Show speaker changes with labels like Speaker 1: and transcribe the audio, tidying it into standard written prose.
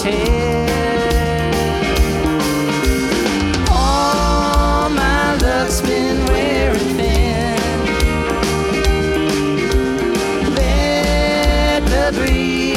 Speaker 1: tell. All my luck's been wearing thin. Let the breeze